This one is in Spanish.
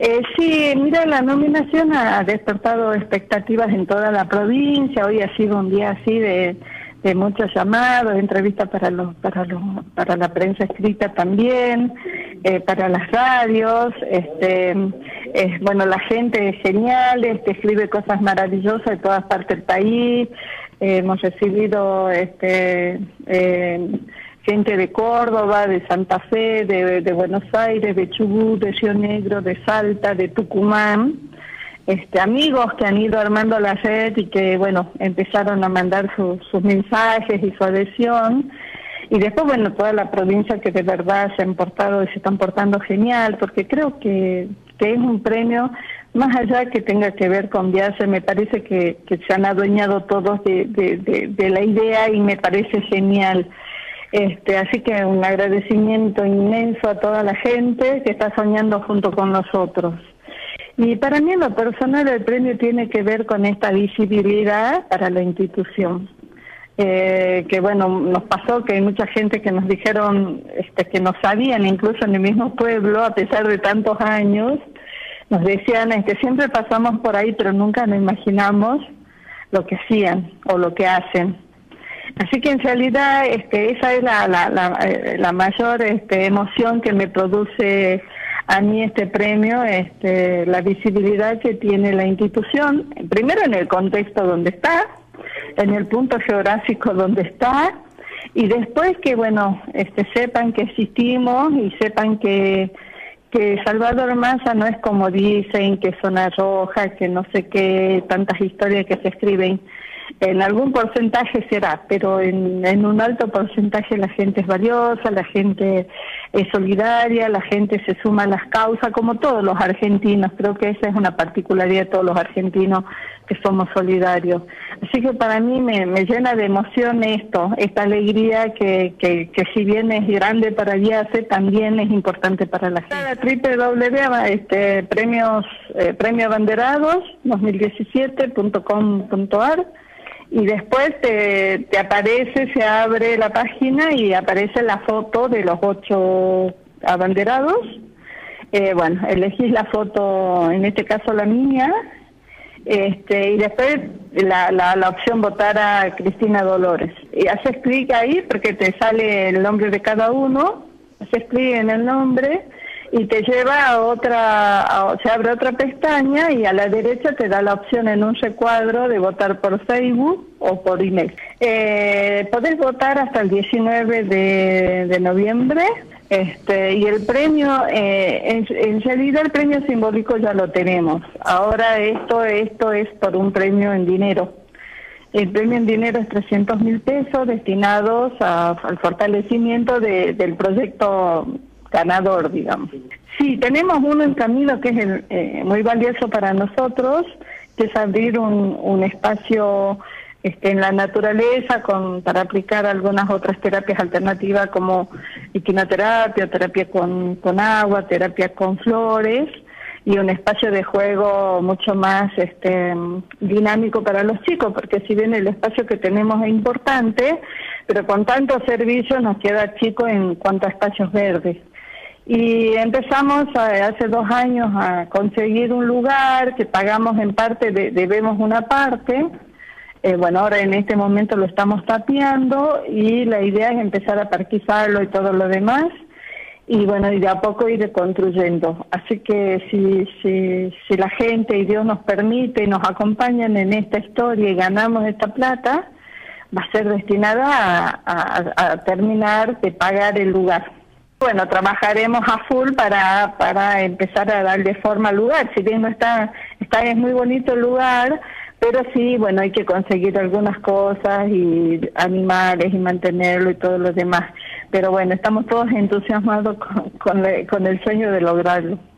Sí, mira, la nominación ha despertado expectativas en toda la provincia. Hoy ha sido un día así de muchos llamados, entrevistas para la prensa escrita también, para las radios. Bueno, la gente es genial, escribe cosas maravillosas de todas partes del país. Hemos recibido gente de Córdoba, de Santa Fe, de Buenos Aires, de Chubut, de Río Negro, de Salta, de Tucumán, amigos que han ido armando la red y que, bueno, empezaron a mandar sus mensajes y su adhesión. Y después, bueno, toda la provincia que de verdad se están portando genial, porque creo que es un premio, más allá que tenga que ver con viaje, me parece que se han adueñado todos de la idea y me parece genial. Así que un agradecimiento inmenso a toda la gente que está soñando junto con nosotros. Y para mí en lo personal el premio tiene que ver con esta visibilidad para la institución. Que bueno, nos pasó que hay mucha gente que nos dijeron que no sabían, incluso en el mismo pueblo, a pesar de tantos años, nos decían que siempre pasamos por ahí, pero nunca nos imaginamos lo que hacían o lo que hacen. Así que en realidad esa es la mayor emoción que me produce a mí este premio, la visibilidad que tiene la institución, primero en el contexto donde está, en el punto geográfico donde está, y después que bueno, sepan que existimos y sepan que Salvador Massa no es como dicen, que zona roja, que no sé qué, tantas historias que se escriben. En algún porcentaje será, pero en un alto porcentaje la gente es valiosa, la gente es solidaria, la gente se suma a las causas, como todos los argentinos. Creo que esa es una particularidad de todos los argentinos, que somos solidarios. Así que para mí me llena de emoción esta alegría que si bien es grande para Viace, también es importante para la gente. Premioabanderados 2017.com.ar. Y después te aparece, se abre la página y aparece la foto de los 8 abanderados. Bueno, elegís la foto, en este caso la mía, y después la opción votar a Cristina Dolores. Y haces clic ahí porque te sale el nombre de cada uno, haces clic en el nombre y te lleva se abre otra pestaña y a la derecha te da la opción en un recuadro de votar por Facebook o por email. Podés votar hasta el 19 de noviembre, y el premio, en realidad el premio simbólico ya lo tenemos. Ahora esto es por un premio en dinero. El premio en dinero es 300.000 pesos destinados al fortalecimiento del proyecto ganador, digamos. Sí, tenemos uno en camino que es muy valioso para nosotros, que es abrir un espacio en la naturaleza para aplicar algunas otras terapias alternativas como equinoterapia, terapia con agua, terapia con flores, y un espacio de juego mucho más dinámico para los chicos, porque si bien el espacio que tenemos es importante, pero con tantos servicios nos queda chico en cuanto a espacios verdes. Y empezamos hace 2 años a conseguir un lugar que pagamos en parte, debemos una parte. Bueno, ahora en este momento lo estamos tapiando y la idea es empezar a parquizarlo y todo lo demás. Y bueno, y de a poco ir construyendo. Así que si la gente y Dios nos permite y nos acompañan en esta historia y ganamos esta plata, va a ser destinada a terminar de pagar el lugar. Bueno, trabajaremos a full para empezar a darle forma al lugar. Si bien no es muy bonito el lugar, pero sí, bueno, hay que conseguir algunas cosas y animales y mantenerlo y todo lo demás. Pero bueno, estamos todos entusiasmados con el sueño de lograrlo.